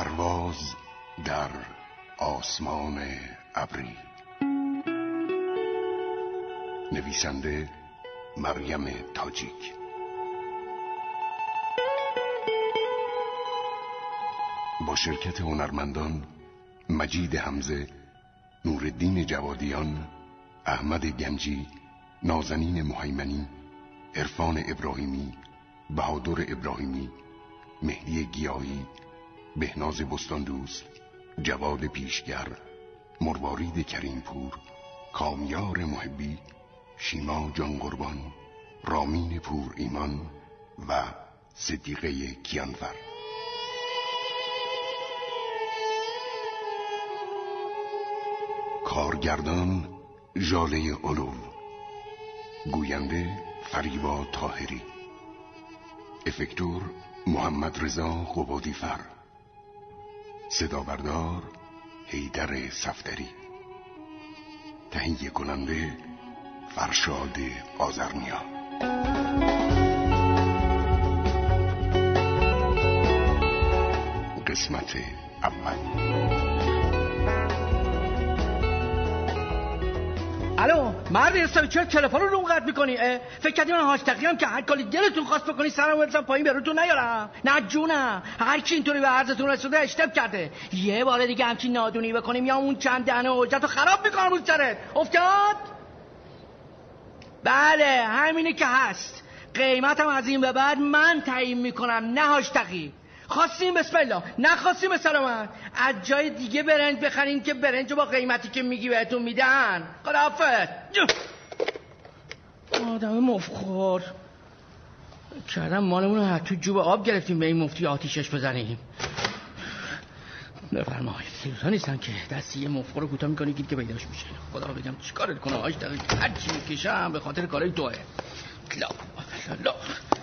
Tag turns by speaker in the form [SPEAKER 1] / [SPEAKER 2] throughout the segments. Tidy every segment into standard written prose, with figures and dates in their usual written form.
[SPEAKER 1] پرواز در آسمان ابری. نویسنده مریم تاجیک. با شرکت هنرمندان مجید حمزه، نورالدین جوادیان، احمد گنجی، نازنین مهیمنی، عرفان ابراهیمی، بهادر ابراهیمی، مهدی گیاهی، بهناز بستاندوست، جواد پیشگر، مروارید کریمپور، کامیار محبی، شیما جان قربان، رامین پور ایمان و صدیقه کیانفر. کارگردان ژاله علو، گوینده فریبا طاهری، افکتور محمد رضا قبادیفر، صدابردار حیدر صفدری، تهیه کننده فرشاد آذرنیا. قسمت اول.
[SPEAKER 2] الو مرد حسابی، چرا تلفن رو قطع میکنی؟ فکر کردی من هاشتقیام که هر کاری دلتون خواست بکنی سرم بزنم پایین براتون نیارم؟ نه جونم، هر کی اینطوری به عرضتون رسیده اشتباه کرده. یه بار دیگه همچین نادونی بکنیم یا اون چند دهنه حجت رو خراب میکنم روز سرت. افتاد؟ بله همینه که هست. قیمتم از این به بعد من تعیین میکنم، نه هاشتقی. خواستیم بسم الله، نخواستیم به سلامت. از جای دیگه برنج بخرین که برنجو با قیمتی که میگی بهتون میدن. خداحافظ. آدم مفخور کردم مالمون رو تو جوب آب گرفتیم به این مفتی آتیشش بزنیم. بفرمایید. سیروزا نیستن که دستی یه مفخور رو کوتاه میکنی که پیداش میشه. خدا رو بگم چیکارت کنه آج دقیق هر چی میکشم به خاطر کارای توه. لا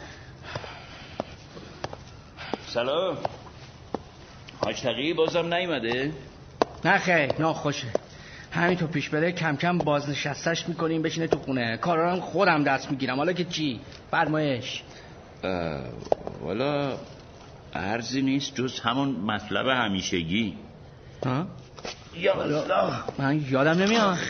[SPEAKER 3] سلام. حاج تقی بازم نیومده؟
[SPEAKER 2] نه خیر، ناخوشه. همینطور پیش بره کم کم بازنشستش میکنیم بشینه تو خونه. کارا رو خودم دست میگیرم. حالا که چی؟ فرمایش.
[SPEAKER 3] والا عرضی نیست جز همون مطلب همیشگی.
[SPEAKER 2] ها؟
[SPEAKER 3] یا الله
[SPEAKER 2] من یادم نمیاد.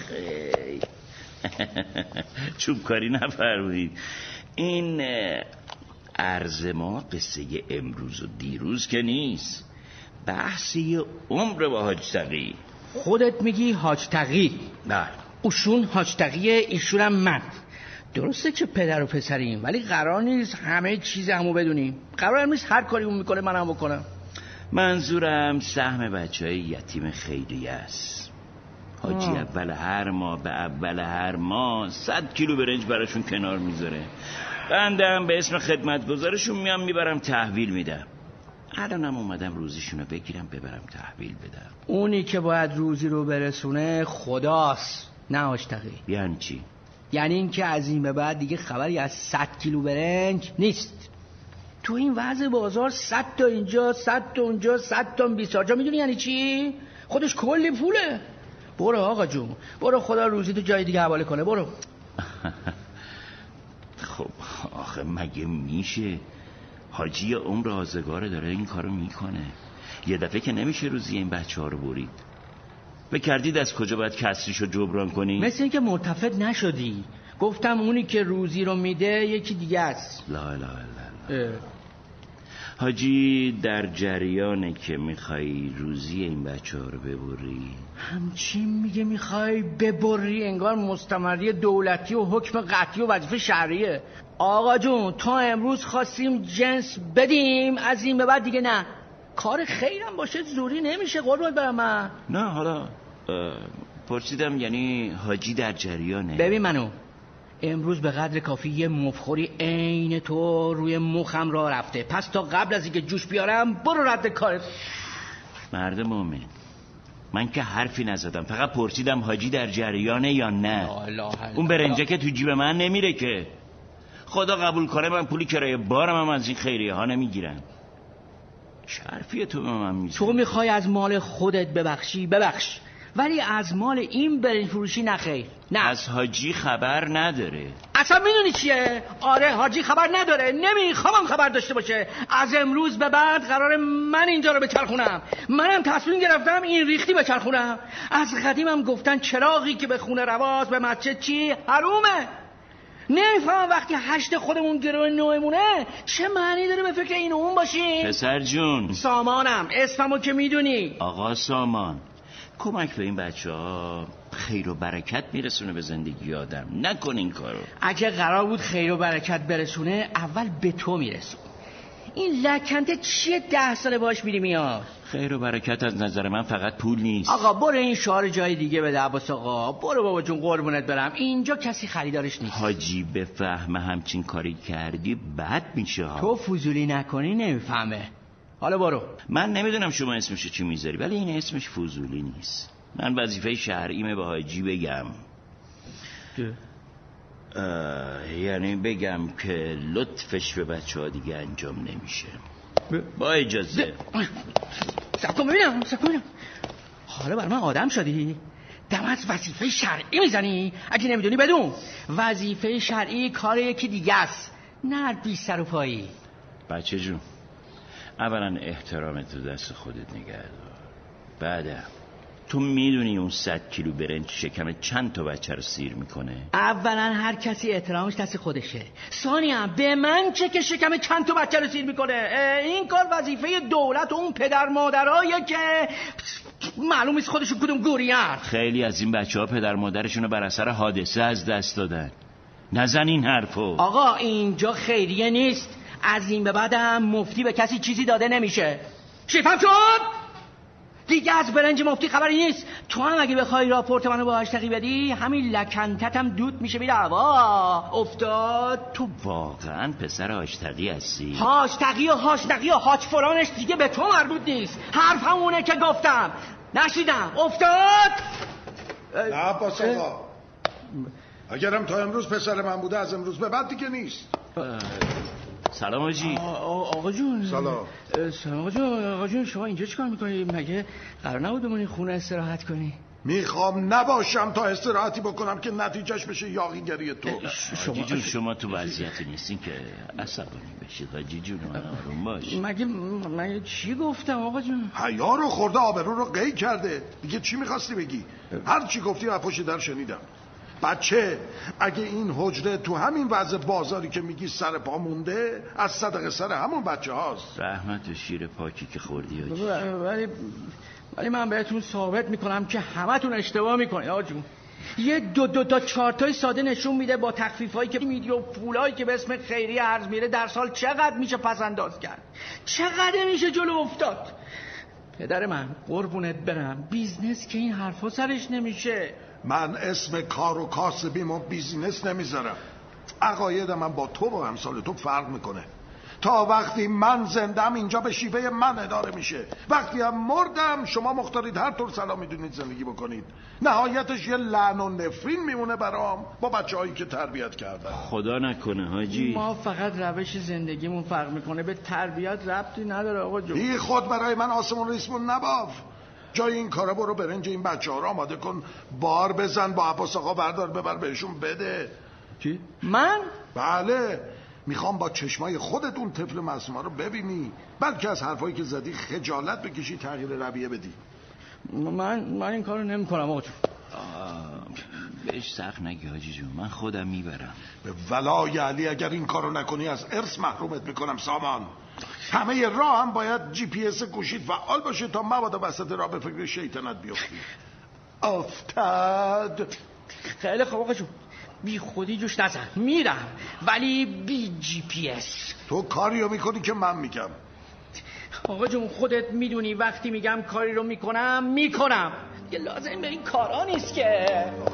[SPEAKER 3] چوب کاری نفرمایید. این عرض ما قصه امروز و دیروز که نیست، بحثی عمر با حاج تقی.
[SPEAKER 2] خودت میگی حاج تقی؟
[SPEAKER 3] نه،
[SPEAKER 2] اوشون حاج تقیه، ایشونم من. درسته که پدر و پسریم ولی قرار نیست همه چیز همو بدونیم. قرار نیست هر کاری اون میکنه منم بکنم.
[SPEAKER 3] منظورم سهم بچهای یتیم خیریه است. حاجی اول هر ماه 100 کیلو برنج براشون کنار میذاره. بندم به اسم خدمتگزارشون میام میبرم تحویل میدم. الانم اومدم روزیشونو بگیرم ببرم تحویل بدم.
[SPEAKER 2] اونی که باید روزی رو برسونه خداست، نه حاج تقی.
[SPEAKER 3] یعنی چی؟
[SPEAKER 2] یعنی این که از این به بعد دیگه خبری از 100 کیلو برنج نیست. تو این وضع بازار 100 تا اینجا 100 تا اونجا 100 تا 20 جا. میدونی یعنی چی؟ خودش کلی پوله. برو آقا جون، برو خدا روزی تو جای دیگه حواله کنه. برو.
[SPEAKER 3] خب آخه مگه میشه؟ حاجی عمر آزگاره داره این کارو میکنه. یه دفعه که نمیشه روزی این بچه ها رو برید. بکردید از کجا باید کسریشو جبران کنی؟
[SPEAKER 2] مثل این که ملتفت نشدی. گفتم اونی که روزی رو میده یکی دیگه است.
[SPEAKER 3] لا لا لا. حاجی در جریانه که میخوای روزی این بچه ها رو ببری؟
[SPEAKER 2] همچین میگه میخوای ببری انگار مستمری دولتی و حکم قطعی و وظیفه شرعیه. آقا جون تا امروز خواستیم جنس بدیم، از این به بعد دیگه نه. کار خیرم باشه زوری نمیشه قربونت برم من.
[SPEAKER 3] نه حالا پرسیدم یعنی حاجی در جریانه.
[SPEAKER 2] ببین منو امروز به قدر کافی یه مفخوری عین تو روی مخم راه رفته. پس تا قبل از اینکه جوش بیارم برو رد کارت.
[SPEAKER 3] مرد مومن، من که حرفی نزدم، فقط پرسیدم حاجی در جریانه یا نه. اون برنجه که تو جیب من نمیره که. خدا قبول کنه من پولی کرایه بارم هم از این خیریه ها نمیگیرم. چه حرفیه تو به من میزنی؟
[SPEAKER 2] تو میخوای از مال خودت ببخشی؟ ببخش. ولی از مال این برنج فروشی نخیر. نه،
[SPEAKER 3] از حاجی خبر نداره.
[SPEAKER 2] اصلا میدونی چیه؟ آره، حاجی خبر نداره، نمیخوام خبر داشته باشه. از امروز به بعد قراره من اینجا رو بچرخونم. منم تصمیم گرفتم این ریختی بچرخونم. از قدیمم گفتن چراغی که به خونه رواز به مسجد چی؟ حرومه. نمیفهم وقتی هشت خودمون گروه نوعمونه چه معنی داره به فکر این اون باشیم؟
[SPEAKER 3] پسر جون،
[SPEAKER 2] سامانم، اسممو که میدونی.
[SPEAKER 3] آقا سامان، کمک به این بچه ها خیر و برکت میرسونه به زندگی آدم. نکن این کارو.
[SPEAKER 2] اگه قرار بود خیر و برکت برسونه اول به تو میرسون. این لکنته چیه 10 ساله باش میری میاد؟
[SPEAKER 3] خیر و برکت از نظر من فقط پول نیست.
[SPEAKER 2] آقا برو این شعار جای دیگه بده عباس آقا. برو بابا جون، قربونت برم، اینجا کسی خریدارش نیست.
[SPEAKER 3] حاجی بفهمه همچین کاری کردی بد میشه ها.
[SPEAKER 2] تو فضولی نکنی نمیفهمه. حالا برو.
[SPEAKER 3] من نمیدونم شما اسمشو چی میذاری، ولی این اسمش فضولی نیست. من وظیفه شرعیمه به حاجی بگم. یعنی بگم که لطفش به بچه ها دیگه انجام نمیشه. با اجازه.
[SPEAKER 2] سب کن ببینم. حالا بر من آدم شدی؟ دم از وظیفه شرعی میزنی؟ اگه نمیدونی بدون، وظیفه شرعی کار یکی دیگه است، نه بی سر و پایی.
[SPEAKER 3] بچه جون، اولا احترام تو دست خودت نگه دار. بعدم تو میدونی اون 100 کیلو برنج شکم چند تا بچه رو سیر میکنه؟
[SPEAKER 2] اولا هر کسی احترامش دست خودشه. ثانیا به من چه که شکم چند تا بچه رو سیر میکنه؟ این کار وظیفه دولت و اون پدر مادرایه که معلوم نیست خودشون کدوم گورین.
[SPEAKER 3] خیلی از این بچه ها پدر مادرشون رو بر اثر حادثه از دست دادن. نزن این حرفو.
[SPEAKER 2] آقا اینجا خیریه نیست. از این به بعدم مفتی به کسی چیزی داده نمیشه. شیفم شد؟ دیگه از برنج مفتی خبری نیست. تو هم اگه بخوای راپورت منو با هاشتقی بدی، همین لکنتتم دود میشه میره هوا. افتاد.
[SPEAKER 3] تو واقعا پسر هاشتقی هستی؟
[SPEAKER 2] هاشتقی و هاچ فرانش دیگه به تو مربوط نیست. حرف همونه که گفتم. نشیدم. افتاد.
[SPEAKER 4] نه عباس آقا، اگرم تا امروز پسر من بوده از امروز به بعد دیگه نیست.
[SPEAKER 3] سلام حاجی.
[SPEAKER 2] آقا جون.
[SPEAKER 4] سلام
[SPEAKER 2] آقا جون شما اینجا چیکار میکنی؟ مگه قرار نبود بمونی خونه استراحت کنی؟
[SPEAKER 4] میخوام نباشم تا استراحتی بکنم که نتیجهش بشه یاغیگری تو.
[SPEAKER 3] حاجی جون شما تو وضعیتی نیستین که عصبانی بشید. حاجی جون من آروم باش.
[SPEAKER 2] مگه چی گفتم آقا جون؟
[SPEAKER 4] حیا رو خورده، آبرو رو قی کرده. دیگه چی میخواستی بگی؟ هر چی گفتی از پشت در شنیدم. بچه اگه این حجره تو همین وضع بازاری که میگی سر پا مونده، از صدقه سر همون بچه هاست.
[SPEAKER 3] رحمت و شیر پاکی که خوردی حاجی.
[SPEAKER 2] ولی من بهتون ثابت میکنم که همتون اشتباه میکنید آقا جون. یه دو تا چارتای ساده نشون میده با تخفیفایی که میدی و پولایی که به اسم خیریه ارز میره در سال چقدر میشه پس انداز کرد، چقدر میشه جلو افتاد. پدر من قربونت برم، بیزنس که این حرفا سرش نمیشه.
[SPEAKER 4] من اسم کار و کاسبیم و بیزینس نمیذارم. عقاید من با تو و امثال تو فرق میکنه. تا وقتی من زندم اینجا به شیوه من اداره میشه. وقتی هم مردم شما مختارید هر طور سلام میدونید زندگی بکنید. نهایتش یه لعن و نفرین میمونه برام با بچه‌هایی که تربیت کردم.
[SPEAKER 3] خدا نکنه حاجی.
[SPEAKER 2] ما فقط روش زندگیمون فرق میکنه، به تربیت ربطی نداره آقا جون.
[SPEAKER 4] بی خود برای من آسمون ریسمون نباف. جای این کارا برو برنج این بچه‌ها رو آماده کن، بار بزن، با عباس آقا بردار ببر بهشون بده.
[SPEAKER 2] چی؟ من؟
[SPEAKER 4] بله، میخوام با چشمای خودت اون طفل معصوما رو ببینی، بلکه از حرفایی که زدی خجالت بکشی، تغییر رویه بدی.
[SPEAKER 2] من این کارو نمی‌کنم آقا جون.
[SPEAKER 3] بهش سخت نگی حاجی جون، من خودم میبرم.
[SPEAKER 4] به ولای علی اگر این کارو نکنی از ارث محرومت میکنم سامان. همه راه هم باید GPS گوشیت فعال باشه تا مبادا وسط راه به فکر شیطنت بیفتی. افتاد.
[SPEAKER 2] خیلی خوب آقا جون، بی خودی جوش نزن، میرم ولی بی GPS.
[SPEAKER 4] تو کاریو میکنی که من میگم.
[SPEAKER 2] آقا جون خودت میدونی وقتی میگم کاری رو میکنم دیگه لازم به این کارا نیست که.